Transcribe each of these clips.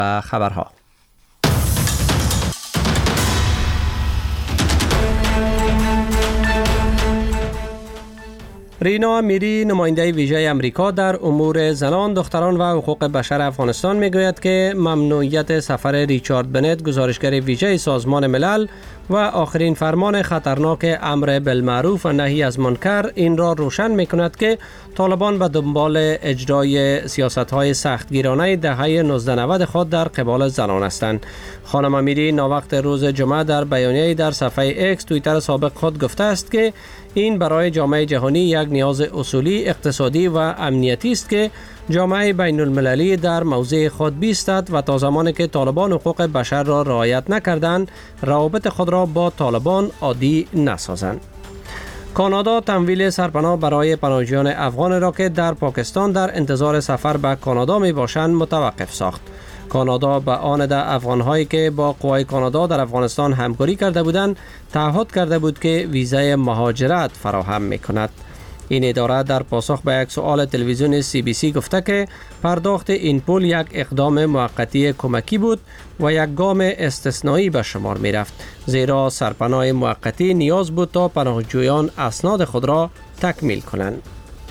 خبرها. رینا امیری، نماینده ویژه امریکا در امور زنان، دختران و حقوق بشر افغانستان میگوید که ممنوعیت سفر ریچارد بنت، گزارشگر ویژه سازمان ملل و آخرین فرمان خطرناک امر بالمعروف و نهی از منکر این را روشن میکند که طالبان به دنبال اجرای سیاست‌های سختگیرانه دهه 1990 خود در قبال زنان هستند. خانم امیری ناوقت روز جمعه در بیانیه‌ای در صفحه اکس توییتر سابق خود گفته است که این برای جامعه جهانی یک نیاز اصولی، اقتصادی و امنیتی است که جامعه بین المللی در موضع خود بیستد و تا زمانی که طالبان حقوق بشر را رعایت نکردند، روابط خود را با طالبان عادی نسازند. کانادا تمویل سرپناه برای پناهجویان افغان را که در پاکستان در انتظار سفر به کانادا می باشند متوقف ساخت. کانادا به آن ده افغان‌هایی که با قوای کانادا در افغانستان همکاری کرده بودند تعهد کرده بود که ویزای مهاجرت فراهم می‌کند. این اداره در پاسخ به یک سوال تلویزیون CBC گفته که پرداخت این پول یک اقدام موقتی کمکی بود و یک گام استثنایی به شمار می رفت، زیرا سرپناه موقتی نیاز بود تا پناهجویان اسناد خود را تکمیل کنند.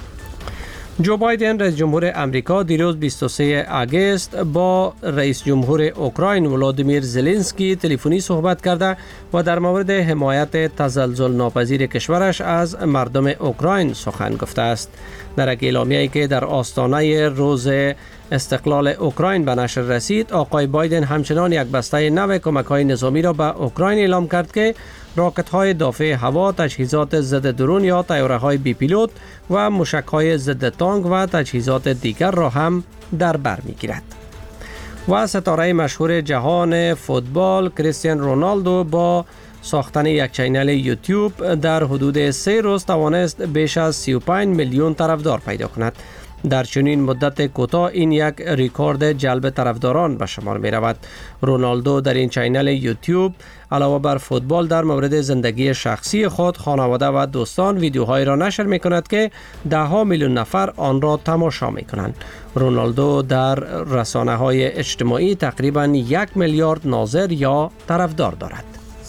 جو بایدن رئیس جمهور امریکا دیروز 23 آگوست با رئیس جمهور اوکراین ولادیمیر زلنسکی تلفنی صحبت کرده و در مورد حمایت تزلزل ناپذیر کشورش از مردم اوکراین سخن گفته است. در یک اعلامیه‌ای که در آستانه روز استقلال اوکراین به نشر رسید، آقای بایدن همچنان یک بسته نو کمک‌های نظامی را به اوکراین اعلام کرد که راکت‌های دافع هوا، تجهیزات ضد درون یا طیاره‌های بی پیلوت و موشک‌های ضد تانک و تجهیزات دیگر را هم در بر می‌گیرد. و ستاره مشهور جهان فوتبال کریستیان رونالدو با ساختن یک چینل یوتیوب در حدود 3 روز توانست بیش از 35 میلیون طرفدار پیدا کند. در چنین مدت کوتاه این یک ریکورد جلب طرفداران به شمار می رود. رونالدو در این چینل یوتیوب علاوه بر فوتبال در مورد زندگی شخصی خود، خانواده و دوستان ویدیوهایی را نشر می کند که 10 میلیون نفر آن را تماشا می کنند. رونالدو در رسانه های اجتماعی تقریبا 1 میلیارد ناظر یا طرفدار دارد.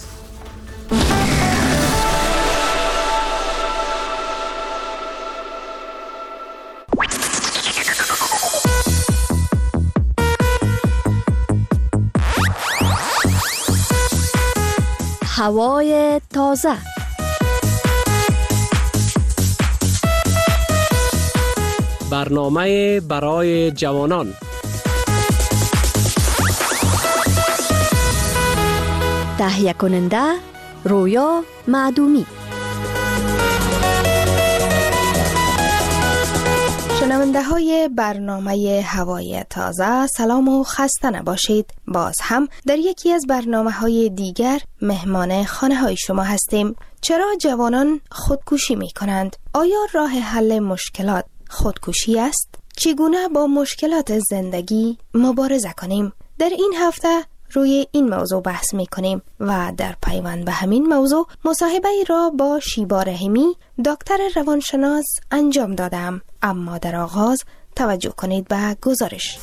هوای تازه. برنامه برای جوانان. تهیه کننده رویا معدومی. شنونده های برنامه هوای تازه، سلام و خسته نباشید. باز هم در یکی از برنامه های دیگر مهمان خانه های شما هستیم. چرا جوانان خودکشی می کنند؟ آیا راه حل مشکلات خودکشی است؟ چگونه با مشکلات زندگی مبارزه کنیم؟ در این هفته روی این موضوع بحث می کنیم و در پیوند به همین موضوع مصاحبه را با شیبا رحیمی، دکتر روانشناس انجام دادم. اما در آغاز توجه کنید به گزارش.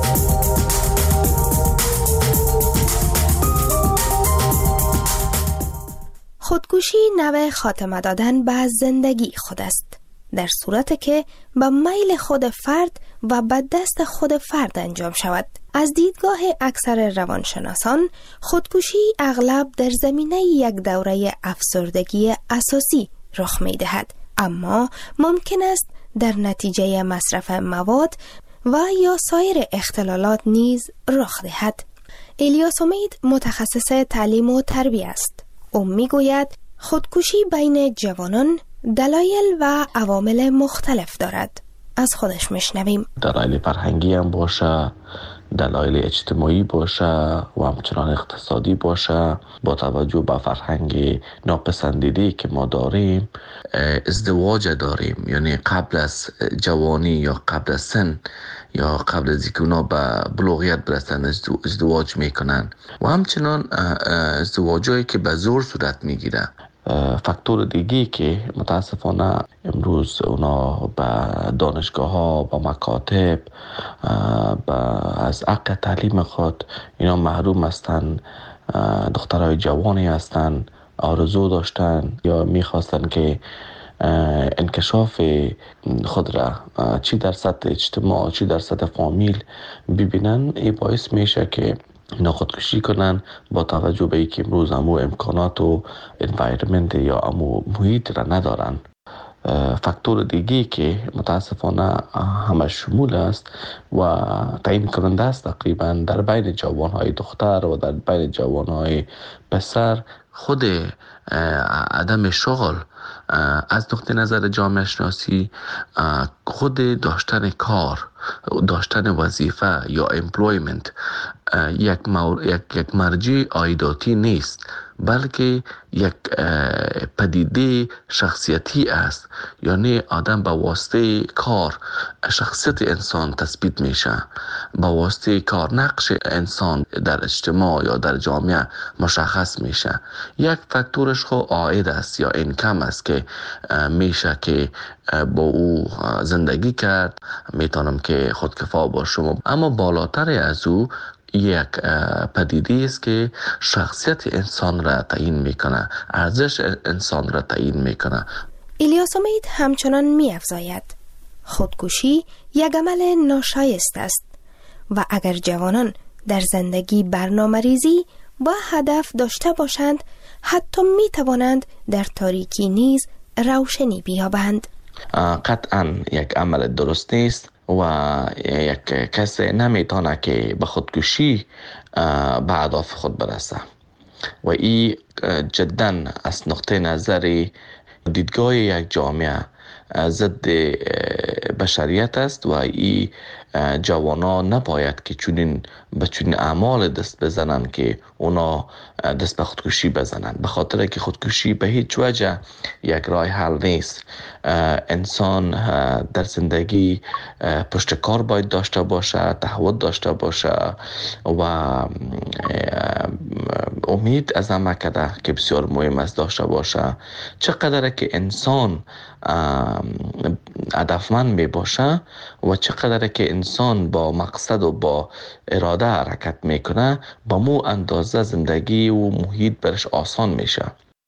خودکشی نوع خاتمه دادن به زندگی خود است، در صورتی که به میل خود فرد و به دست خود فرد انجام شود. از دیدگاه اکثر روانشناسان، خودکشی اغلب در زمینه یک دوره افسردگی اساسی رخ می دهد، اما ممکن است در نتیجه مصرف مواد و یا سایر اختلالات نیز رخ دهد. الیاس امید متخصص تعلیم و تربیت است. او می گوید خودکشی بین جوانان دلایل و عوامل مختلف دارد. از خودش میشنویم. دلایل فرهنگی هم باشه، دلایل اجتماعی باشه و همچنان اقتصادی باشه. با توجه به فرهنگ ناپسندیدی که ما داریم، ازدواج داریم، یعنی قبل از جوانی یا قبل از سن یا قبل از اینکه اونا به بلوغیت برسن ازدواج میکنن و همچنان ازدواجایی که به زور صورت میگیره فاکتور دیگه که متاسفانه امروز اونا به دانشگاه ها، به مکاتب، از حق تعلیم خود اینا محروم هستن. دخترای جوانی هستن آرزو داشتن یا میخواستن که انکشاف خود را چی در سطح اجتماع، چی در سطح فامیل ببینن، این باعث میشه که خودکشی کنن با توجه به اینکه امروز همو امکانات و انوایرمنت یا همو محیط را ندارن. فاکتور دیگه که متاسفانه همه شمول است و تعیین کننده است تقریبا در بین جوانهای دختر و در بین جوانهای پسر، خود عدم شغل از نقطه نظر جامعه شناسی، خود داشتن کار، داشتن وظیفه یا employment یک مرجع عایداتی نیست، بلکه یک پدیده شخصیتی است. یعنی آدم با واسطه کار شخصیت انسان تثبیت میشه، با واسطه کار نقش انسان در اجتماع یا در جامعه مشخص میشه. یک فاکتورش خو عاید است یا اینکم است که میشه که با او زندگی کرد، میتونم که خودکفا باشم. اما بالاتر از او یک پدیده است که شخصیت انسان را تعیین میکنه، ارزش انسان را تعیین میکنه. الیاس امید همچنان می‌افزاید خودکشی یک عمل ناشایست است و اگر جوانان در زندگی برنامه‌ریزی و هدف داشته باشند، حتی میتوانند در تاریکی نیز روشنی بیابند. قطعاً یک عمل درست نیست و یک کس نمیتونه که به خودکشی به اهداف خود برسه و این جداً از نقطه نظر دیدگاه یک جامعه ضد بشریت است و این جوانان نباید که چنین اعمال دست بزنن که اونا دست به خودکشی بزنن، به خاطر که خودکشی به هیچ وجه یک راه حل نیست. انسان در زندگی پشت کار باید داشته باشه، تعهد داشته باشه و امید از عمل که بسیار مهم است داشته باشه. چقدر که انسان هدفمند می باشه و چقدر که انسان با مقصد و با اراده حرکت میکنه، با مو اندازه زندگی و محیط برش آسان میشه.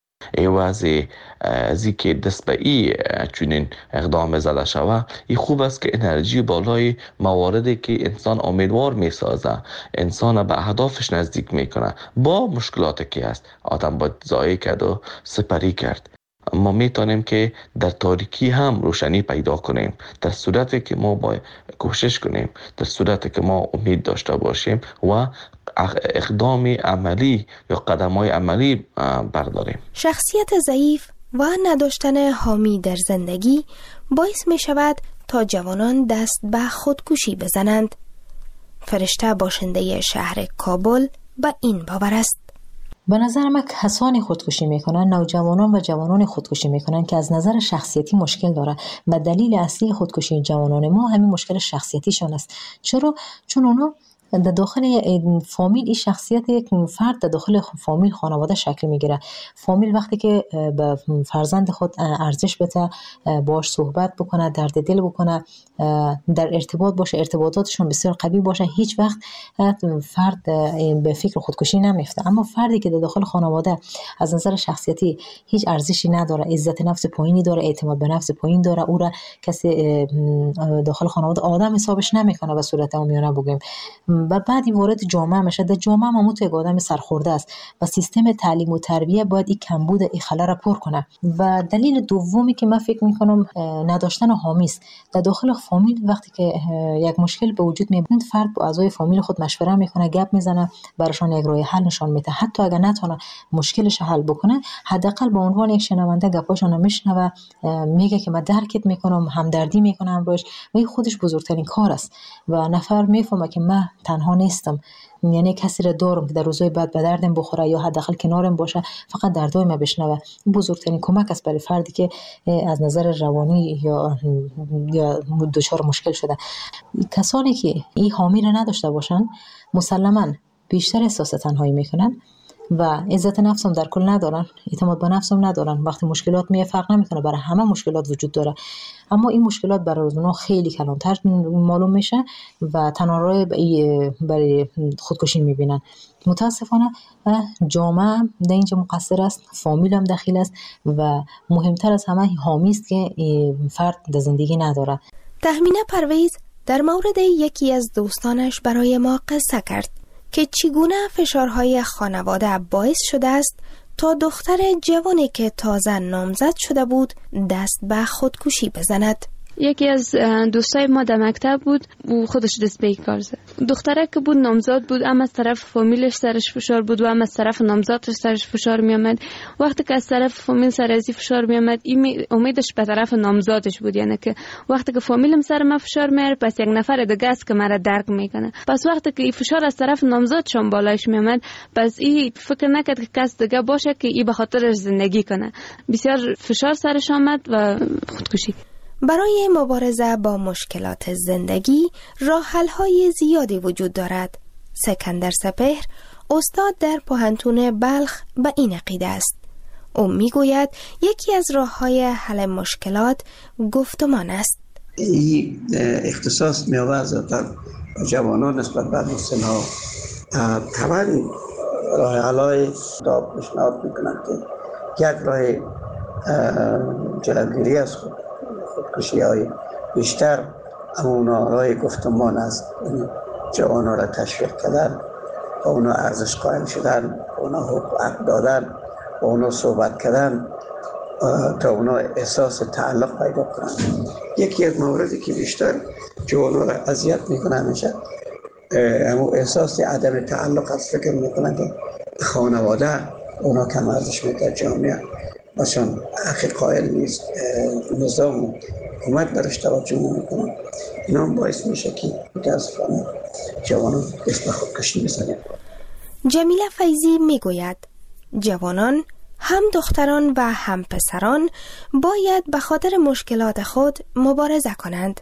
ایوازی ازی که دست به ای چونین اقدام زده شوه، این خوب است که انرژی بالای مواردی که انسان امیدوار میسازه، انسان به اهدافش نزدیک میکنه، با مشکلاتی که است آدم باید ضایع کرد و سپری کرد. ما میتونیم که در تاریکی هم روشنی پیدا کنیم، در صورتی که ما باید کوشش کنیم، در صورتی که ما امید داشته باشیم و اقدام عملی یا قدم‌های عملی برداریم. شخصیت ضعیف و نداشتن حامی در زندگی باعث می شود تا جوانان دست به خودکشی بزنند. فرشته باشنده شهر کابل به این باور است. به نظر من کسانی خودکشی میکنن، نوجوانان و جوانان خودکشی میکنن که از نظر شخصیتی مشکل داره و دلیل اصلی خودکشی جوانان ما همین مشکل شخصیتیشان است. چرا؟ چون اونا در داخل فامیل این شخصیت یک فرد در داخل فامیل خانواده شکل میگیره. فامیل وقتی که به فرزند خود ارزش بده، باش صحبت بکنه، درد دل بکنه، در ارتباط باشه، ارتباطاتشون بسیار قوی باشه، هیچ وقت فرد به فکر خودکشی نمیفته. اما فردی که در داخل خانواده از نظر شخصیتی هیچ ارزشی نداره، عزت نفس پایینی داره، اعتماد به نفس پایین داره، او را کسی داخل خانواده آدم حسابش نمیکنه به صورت عامیانه بگیم، و بعدی وارد جامعه میشه. در جامعه ما یک آدم سرخورده است و سیستم تعلیم و تربیه باید این کمبود این خلا را پر کنه. و دلیل دومی که من فکر میکنم نداشتن حامی است. در داخل فامیل وقتی که یک مشکل به وجود میاد، فرد با اعضای فامیل خود مشوره میکنه، گپ میزنه، براشون یک راه حل نشون میده. حتی اگر نتونه مشکلش حل بکنه، حداقل به عنوان یک شنونده گپاشون میشنوه، میگه که من درکت میکنم، همدردی میکنم باش، و این خودش بزرگترین کار است و نفر میفهمه که من تنها نیستم، یعنی کسی را دارم که در روزهای بعد به دردم بخوره یا حداقل کنارم باشه، فقط دردای من بشنوه. بزرگترین کمک است برای فردی که از نظر روانی یا دچار مشکل شده. کسانی که این حامی را نداشته باشن مسلماً بیشتر احساس تنهایی میکنن و عزت نفس هم در کل ندارن، اعتماد به نفس هم ندارن. وقتی مشکلات میاد فرق نمیکنه، برای همه مشکلات وجود داره، اما این مشکلات برای اونا خیلی کلانتر معلوم میشه و تنها راه برای خودکشی میبینن. متاسفانه جامعه در اینجا مقصر است، فامیل هم دخیل است و مهمتر از همه حامی است که فرد در زندگی نداره. تهمینه پرویز در مورد یکی از دوستانش برای ما قصه کرد که چگونه فشارهای خانواده باعث شده است تا دختر جوانی که تازه نامزد شده بود دست به خودکشی بزند. یکی از دوستای ما در مکتب بود و خودش دست به کار زد. دختره که بود نامزد بود، اما از طرف فامیلش سرش فشار بود و اما از طرف نامزدش سرش فشار می آمد. وقتی که از طرف فامیل سرش فشار می آمد، امیدش به طرف نامزدش بود، یعنی که وقتی که فامیلم سر ما فشار میاره پس یک نفر دیگه است که مرا درک میکنه. پس وقتی که این فشار از طرف نامزدشون بالایش می آمد، پس این فکر نکرد که کس دیگه باشه که این به خاطرش زندگی کنه. بسیار فشار سرش آمد و خودکشی. برای مبارزه با مشکلات زندگی راه‌حل‌های زیادی وجود دارد. سکندر سپهر استاد در پوهنتون بلخ به این عقیده است. او میگوید یکی از راه‌های حل مشکلات گفتمان است. این اختصاص می‌آورد در جوانان نسبت به مسن‌ها طبعاً راه حل‌های پیشنهاد می‌کنند که یک راه جلوگیری از خودکشی‌های بیشتر اما راه گفتمان است. جوانان را تشویق کردن، با اونا ارزش قائل شدن، با اونا حق دادن، با اونا صحبت کردن تا اونا احساس تعلق پیدا کنند. یکی از مواردی که بیشتر جوانان را اذیت میکنه میشه اما احساس عدم تعلق است. فکر میکنن که خانواده اونا کم ارزش میکنه، جامعه باشن اخیر قائل نیست، نظام و حکومت برش توجه نمیکنه. اینا هم باعث میشه که متاسفانه جوانان دست به خودکشی بزنن. جمیله فیضی میگوید جوانان، هم دختران و هم پسران باید به خاطر مشکلات خود مبارزه کنند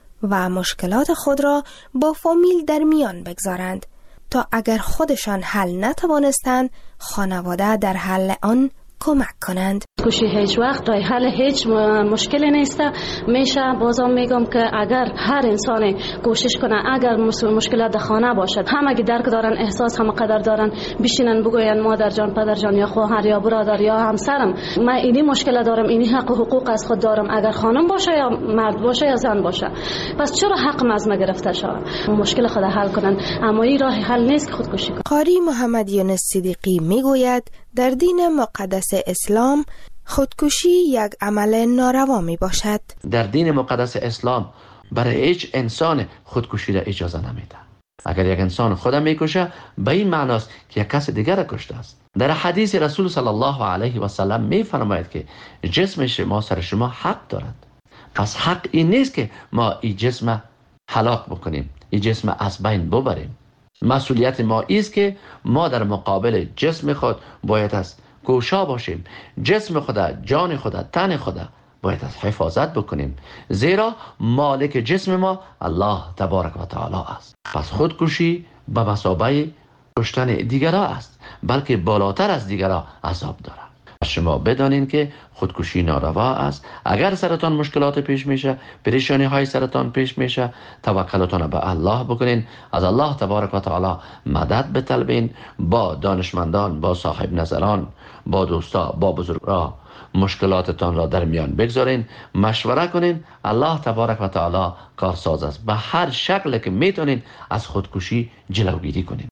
و مشکلات خود را با فامیل در میان بگذارند تا اگر خودشان حل نتوانستند خانواده در حل آن کمک کنند. خودکشی هیچ وقت راه حل هیچ مشکلی نیست. میشه بازم میگم که اگر هر انسان کوشش کنه، اگر مشکلات در خانه باشد، همه درک دارن، احساس هم قدر دارن، بشینن بگوین مادر جان، پدر جان یا خواهر یا برادر یا همسرم من اینی مشکل دارم، اینی حق و حقوق از خود دارم، اگر خانم باشه یا مرد باشه یا زن باشه، پس چرا حق از ما گرفته شود؟ مشکل خود حل کنن، اما این راه حل نیست که خودکشی کنن. قاری محمد یونس صدیقی میگوید در دین مقدس اسلام خودکشی یک عمل ناروا می باشد. در دین مقدس اسلام برای هیچ انسان خودکشی را اجازه نمیده. اگر یک انسان خودم میکشه به این معناست که یک کس دیگر را کشته است. در حدیث رسول صلی الله علیه و سلم میفرماید که جسم شما سر شما حق دارد. پس حق این نیست که ما این جسم هلاک بکنیم، این جسم از بین ببریم. مسئولیت ما است که ما در مقابل جسم خود باید از کوشا باشیم. جسم خدا، جان خدا، تن خدا باید از حفاظت بکنیم، زیرا مالک جسم ما الله تبارک و تعالی است. پس خودکشی به مثابه کشتن دیگرها است، بلکه بالاتر از دیگرها عذاب دارد. شما بدانید که خودکشی ناروا است. اگر سرتان مشکلات پیش میشه، پریشانی های سرتان پیش میشه، توکلتان به الله بکنین، از الله تبارک و تعالی مدد بطلبین، با دانشمندان، با صاحب نظران، با دوستا، با بزرگرا مشکلاتتان را در میان بگذارین، مشوره کنین. الله تبارک و تعالی کارساز است. به هر شکل که میتونین از خودکشی جلوگیری کنین.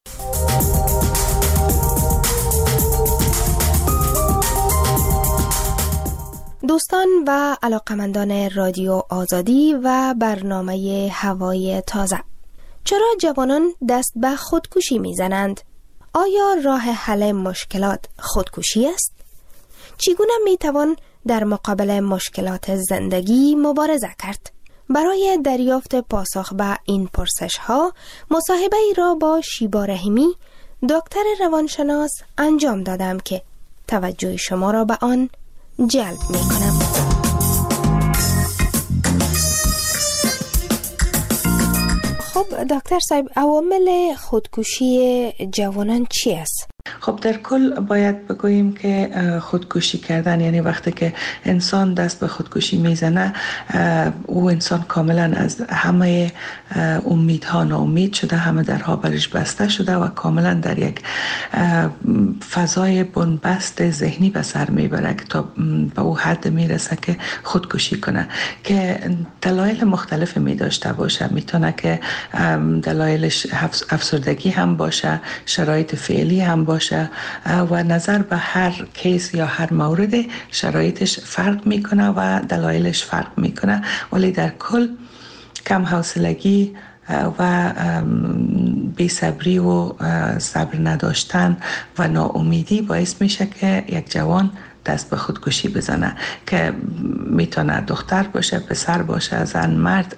دوستان و علاقمندان رادیو آزادی و برنامه هوای تازه، چرا جوانان دست به خودکشی میزنند؟ آیا راه حل مشکلات خودکشی است؟ چگونه میتوان در مقابل مشکلات زندگی مبارزه کرد؟ برای دریافت پاسخ به این پرسش ها مصاحبه ای را با شیبا رحیمی، دکتر روانشناس انجام دادم که توجه شما را به آن جلب می کنم. خب دکتر صاحب، عوامل خودکشی جوانان چی است؟ خب در کل باید بگوییم که خودکشی کردن، یعنی وقتی که انسان دست به خودکشی میزنه، او انسان کاملا از همه امیدها ناامید شده، همه درها برش بسته شده و کاملا در یک فضای بنبست ذهنی به سر میبره که تا به او حد میرسه که خودکشی کنه، که دلایل مختلف می داشته باشه. میتونه که دلایلش افسردگی هم باشه، شرایط فعلی هم باشه و نظر به هر کیس یا هر مورد شرایطش فرق میکنه و دلایلش فرق میکنه، ولی در کل کم حوصلگی و بی‌صبری و صبر نداشتن و ناامیدی باعث میشه که یک جوان دست به خودکشی بزنه، که میتونه دختر باشه، پسر باشه، زن، مرد،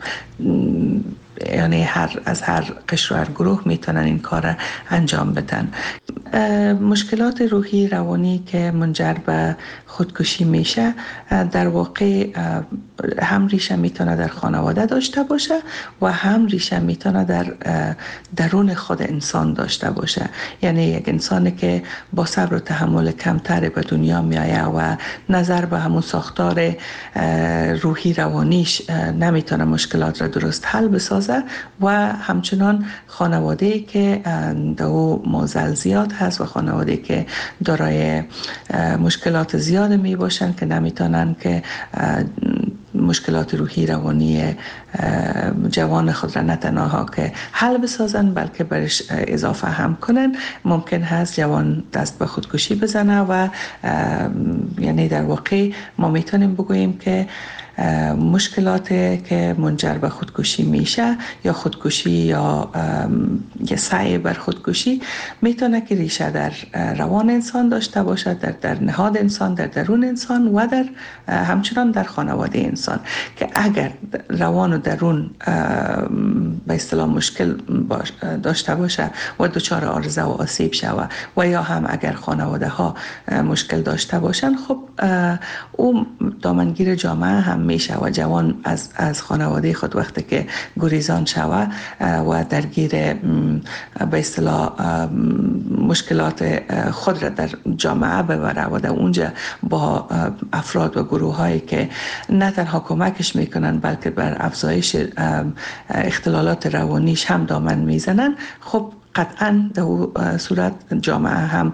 یعنی از هر قشر و هر گروه میتونن این کار انجام بدن. مشکلات روحی روانی که منجر به خودکشی میشه در واقع هم ریشه میتونه در خانواده داشته باشه و هم ریشه میتونه در درون خود انسان داشته باشه. یعنی یک انسانی که با صبر و تحمل کمتر به دنیا میایه و نظر به همون ساختار روحی روانیش نمیتونه مشکلات را درست حل بسازه، و همچنان خانواده‌ای که دو معضل زیاد هست و خانواده‌ای که دارای مشکلات زیاد می باشن که نمیتونن که مشکلات روحی روانی جوان خود را نه تنها که حل بسازن بلکه برش اضافه هم کنن، ممکن هست جوان دست به خودکشی بزنه و یعنی در واقع ما میتونیم بگوییم که مشکلات که منجر به خودکشی میشه یا خودکشی یا سعی بر خودکشی میتونه که ریشه در روان انسان داشته باشه، در نهاد انسان، در درون انسان و در همچنان در خانواده انسان، که اگر روان و درون به اصطلاح مشکل داشته باشه و دچار عارضه و آسیب شوه و یا هم اگر خانواده ها مشکل داشته باشن، خب او دامنگیر جامعه هم میشه و جوان از خانواده خود وقتی که گریزان شوه و درگیر به اصطلاح مشکلات خود را در جامعه ببره و در اونجا با افراد و گروه هایی که نه تنها کمکش میکنن بلکه بر افزایش اختلالات روانیش هم دامن میزنن، خب قطعاً در صورت جامعه هم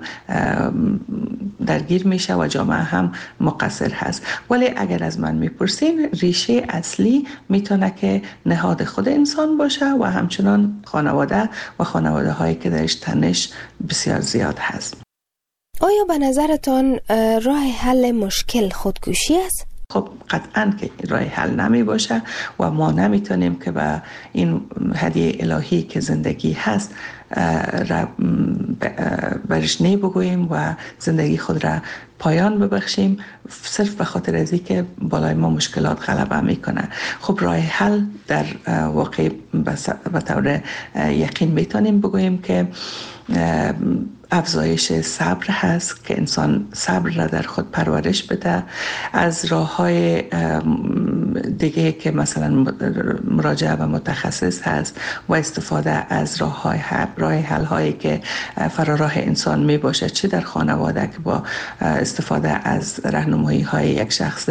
درگیر میشه و جامعه هم مقصر هست. ولی اگر از من میپرسین، ریشه اصلی میتونه که نهاد خود انسان باشه و همچنان خانواده و خانواده هایی که درش تنش بسیار زیاد هست. آیا به نظرتان راه حل مشکل خودکشی است؟ خب قطعاً که راه حل نمی باشه و ما نمیتونیم که به این هدیه الهی که زندگی هست برش نی بگوییم و زندگی خود را پایان ببخشیم صرف به خاطر از اینکه بالای ما مشکلات غلبه میکنه. خب راه حل در واقع به طور یقین میتونیم بگوییم که افزایش صبر هست، که انسان صبر را در خود پرورش بده. از راه‌های دیگه که مثلا مراجعه به متخصص هست و استفاده از راه حل هایی که فراراه انسان می باشه، چه در خانواده که با استفاده از راهنمایی های یک شخص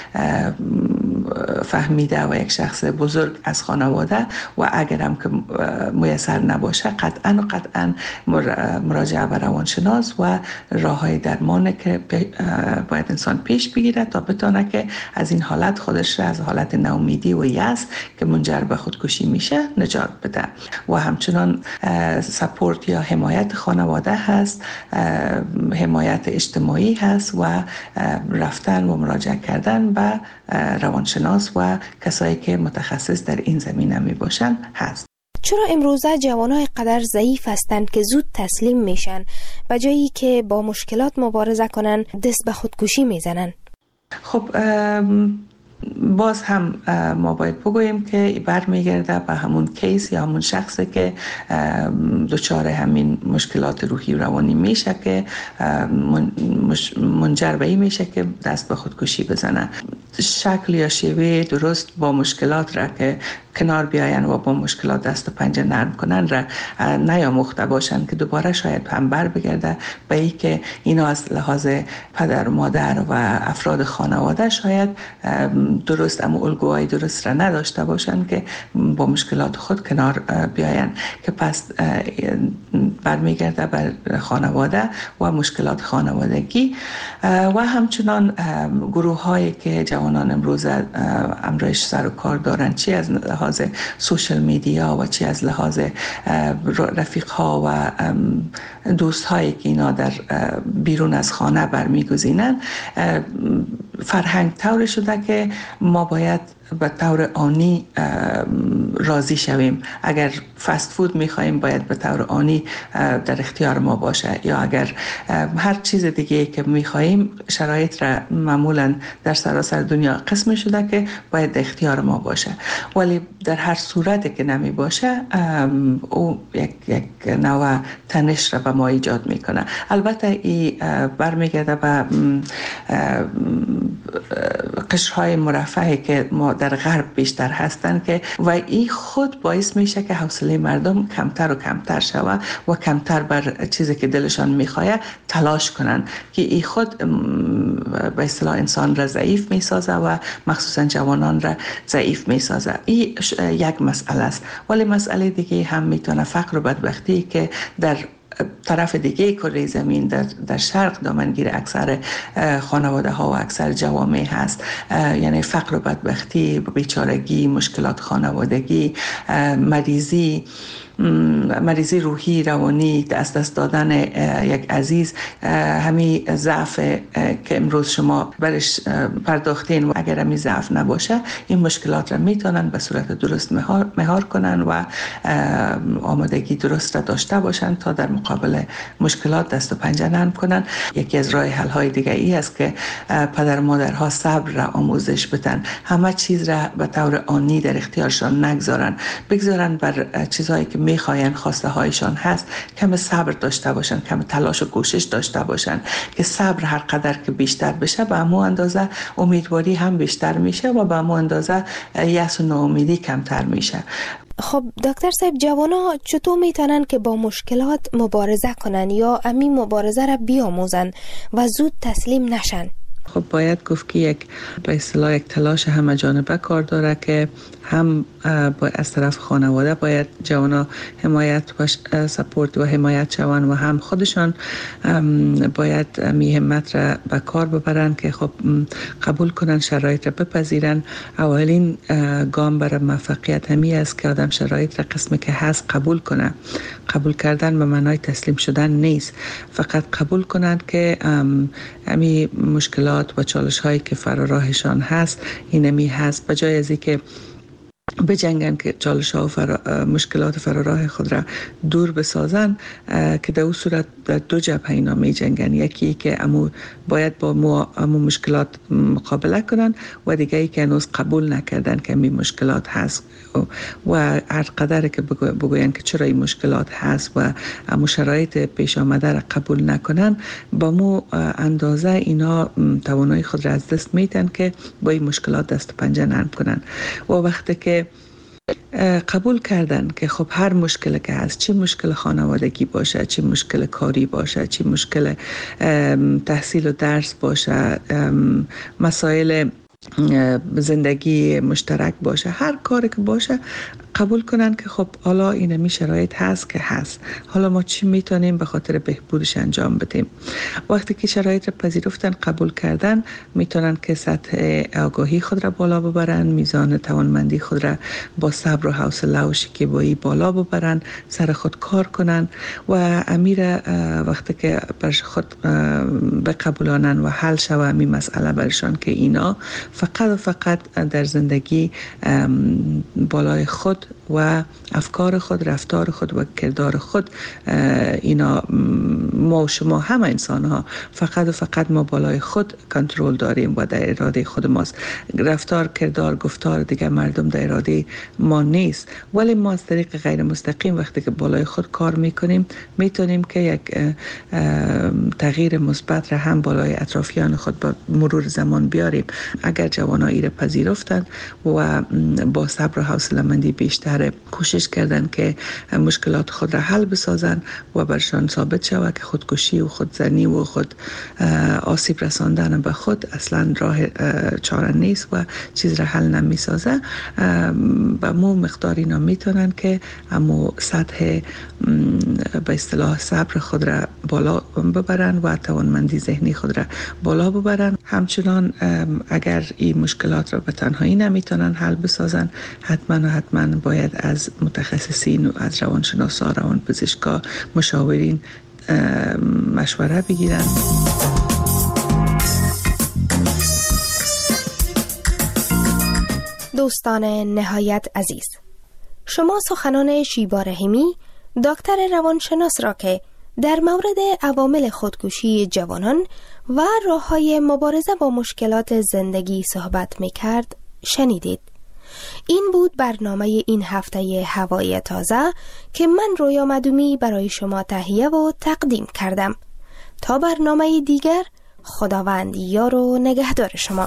فهمیده و یک شخص بزرگ از خانواده، و اگر هم که میسر نباشه قطعا مراجعه به روانشناس و راههای درمان که باید انسان پیش بگیره تا بتونه که از این حالت خودش را از حالت ناامیدی و یأس که منجر به خودکشی میشه نجات بده. و همچنان سپورت یا حمایت خانواده هست، حمایت اجتماعی هست و رفتن و مراجعه کردن به روانشناس و کسایی که متخصص در این زمینه می باشن هست. چرا امروزه جوانای قدر ضعیف هستند که زود تسلیم میشن و جایی که با مشکلات مبارزه کنن دست به خودکشی میزنن؟ خب باز هم ما باید بگوییم که برمیگرده به همون کیس یا همون شخصی که دچار همین مشکلات روحی روانی میشه که منجر به این میشه که دست به خودکشی بزنه. شکل یا شیوه درست با مشکلات را که کنار بیاین و با مشکلات دست و پنجه نرم کنن را نیاموخته باشن که دوباره شاید هم بر بگرده به ای که اینا از لحاظ پدر و مادر و افراد خانواده شاید درست الگوهای درست را نداشته باشن که با مشکلات خود کنار بیاین، که پس برمیگرده بر خانواده و مشکلات خانوادگی. و همچنان گروه هایی که جوانان امروز امرش سر و کار دارن، چی از لحاظ سوشل میدیا و چی از لحاظ رفیق ها و دوست هایی که اینا در بیرون از خانه برمیگزینن، فرهنگ طور شده که ما باید به طور آنی راضی شویم. اگر فست فود میخواییم باید به طور آنی در اختیار ما باشه، یا اگر هر چیز دیگه که میخواییم شرایط را معمولا در سراسر دنیا قسم شده که باید در اختیار ما باشه، ولی در هر صورت که نمی باشه او یک نوع تنش را به ما ایجاد میکنه. البته این برمیگرده به قشرهای مرفهی که ما در غرب بیشتر هستن که و این خود باعث میشه که حوصله مردم کمتر و کمتر شود و کمتر بر چیزی که دلشان میخواه تلاش کنن، که این خود به اصطلاح انسان را ضعیف میسازه و مخصوصا جوانان را ضعیف میسازه. این یک مسئله است. ولی مسئله دیگه هم میتونه فقر و بدبختی که در طرف دیگه کره زمین در شرق دامنگیر اکثر خانواده ها و اکثر جوامع هست، یعنی فقر و بدبختی، بیچارگی، مشکلات خانوادگی، مریضی روحی، روانی، دست دادن یک عزیز، همین ضعف که امروز شما برش پرداختین و اگر همین ضعف نباشه این مشکلات را میتونن به صورت درست مهار کنن و آمادگی درست را داشته باشن تا در مقابل مشکلات دست و پنجه نرم کنن. یکی از راه حل های دیگه ای است که پدر و مادرها صبر را آموزش بدن، همه چیز را به طور آنی در اختیارشان نگذارن، بگذارن بر چیزهایی که میخواین، خواسته هایشان هست، کم صبر داشته باشن، کم تلاش و کوشش داشته باشن، که صبر هر قدر که بیشتر بشه به همون اندازه امیدواری هم بیشتر میشه و به همون اندازه یأس و ناامیدی کمتر میشه. خب دکتر صاحب، جوانا چطور میتونن که با مشکلات مبارزه کنن یا امی مبارزه را بیاموزن و زود تسلیم نشن؟ خب باید گفت که یک به اصطلاح یک تلاش همه جانبه کار داره که هم از طرف خانواده باید جوانا حمایت و سپورت و حمایت شوند و هم خودشان باید می همت را به کار ببرن که خب قبول کنن، شرایط را بپذیرن. اولین گام برای موفقیت همی است که آدم شرایط را قسمی که هست قبول کنه. قبول کردن به معنای تسلیم شدن نیست، فقط قبول کنند که همی مشکلات و چالش هایی که فراراهشان هست اینمی هست، بجای از اینکه بجنگن که چالش ها و مشکلات فراراه خود را دور بسازن، که در اون صورت در دو جبهه اینا می جنگن، یکی که باید با امو مشکلات مقابله کنن و دیگه ای که هنوز قبول نکردن که می مشکلات هست و هر قدر که بگوین که چرا این مشکلات هست و امو شرایط پیش آمده را قبول نکنن، با مو اندازه اینا توانایی خود را از دست میتن که با این مشکلات دست و پنجه نرم کنن. و وقتی که قبول کردن که خب هر مشکل که هست، چه مشکل خانوادگی باشه، چه مشکل کاری باشه، چه مشکل تحصیل و درس باشه، مسائل زندگی مشترک باشه، هر کاری که باشه قبول کنن که خب حالا اینمی شرایط هست که هست، حالا ما چی میتونیم به خاطر بهبودش انجام بدیم. وقتی که شرایط را پذیرفتن، قبول کردن، میتونن که سطح آگاهی خود را بالا ببرن، میزان توانمندی خود را با صبر و حوصله و شکیبایی بالا ببرن، سر خود کار کنن و امیر وقتی که برش خود بقبولانن و حل شوه امی مسئله برشان که اینا فقط و فقط در زندگی بالای خود و افکار خود، رفتار خود و کردار خود. اینا ما و شما همه انسان ها فقط ما بالای خود کنترل داریم و در اراده خود ماست. رفتار، کردار، گفتار دیگه مردم در اراده ما نیست، ولی ما از طریق غیر مستقیم وقتی که بالای خود کار میکنیم میتونیم که یک تغییر مثبت را هم بالای اطرافیان خود با مرور زمان بیاریم. اگر جوانان ایره پذیرفتند و با صبر و حوصله‌مندی بیشتر کوشش کردند که مشکلات خود را حل بسازند و برشان ثابت شود که خودکشی و خودزنی و خود آسیب رساندن به خود اصلا راه چاره نیست و چیز را حل نمی سازه، به مو مقدار اینا میتونن که امو سطح به اصطلاح صبر خود را بالا ببرن و توانمندی ذهنی خود را بالا ببرن. همچنان اگر این مشکلات را به تنهایی نمیتونن حل بسازن، حتما باید از متخصصین و از روانشناسا، روانپزشکا، مشاورین مشوره بگیرن. دوستان نهایت عزیز، شما سخنان شیبا رحیمی، دکتر روانشناس را که در مورد عوامل خودکشی جوانان و راه‌های مبارزه با مشکلات زندگی صحبت می‌کرد شنیدید. این بود برنامه این هفته هوای تازه که من رویا مدومی برای شما تهیه و تقدیم کردم. تا برنامه دیگر، خداوند یار و نگهدار شما.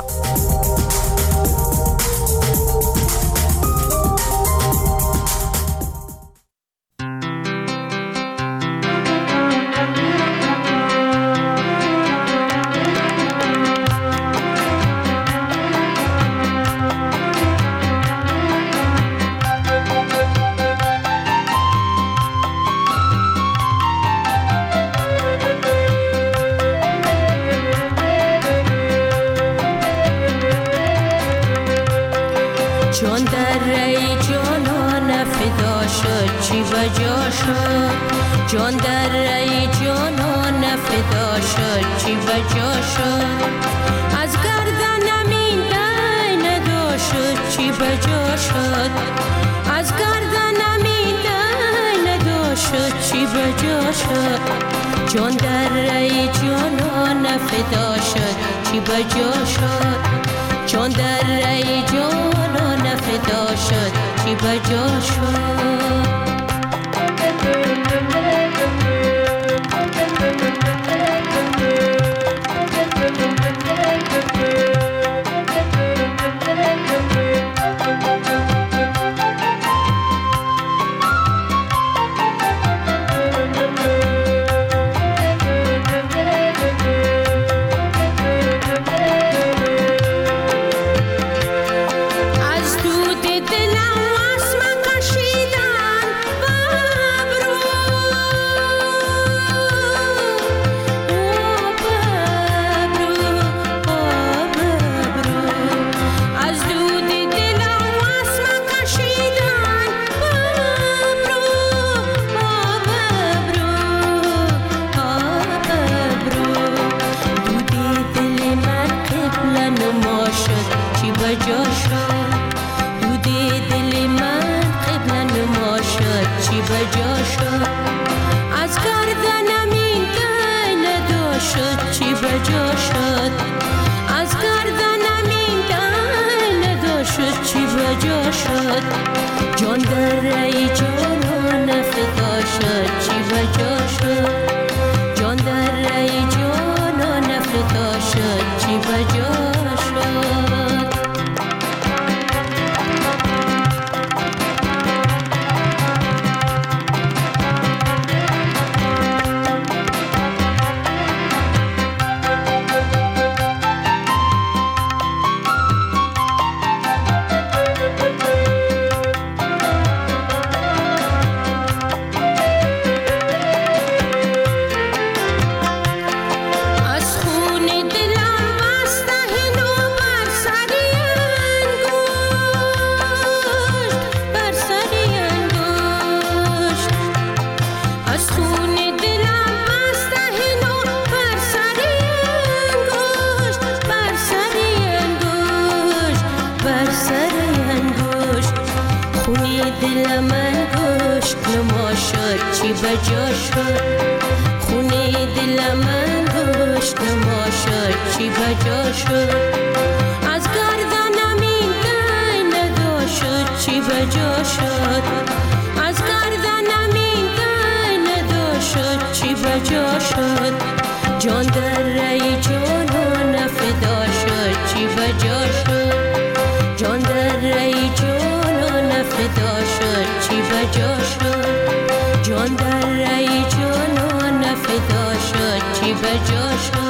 چون دره جانان فدا شد چی بجا شد، جان دره جانان فدا شد چی بجا شد، از گردن میدن ندا شد چی بجا شد، از گردن میدن ندا شد چی بجا شد، جان دره جانان فدا شد چی بجا شد، چون دره جانان فدا شد چی بجا شد. جان دره جانان فدا شد چی بجا شد، جان دره جانان فدا شد چی بجا شد. بجا شد خونه دل من گشت ما شد چی بجا شد از گردنم این دای ندا شد چی بجا شد از گردنم این دای ندا شد چی بجا شد جان در رای جانان فدا شد چی بجا شد جان در رای جانان فدا شد چی بجا شد جان در رای جانان فدا شد چی بجا شد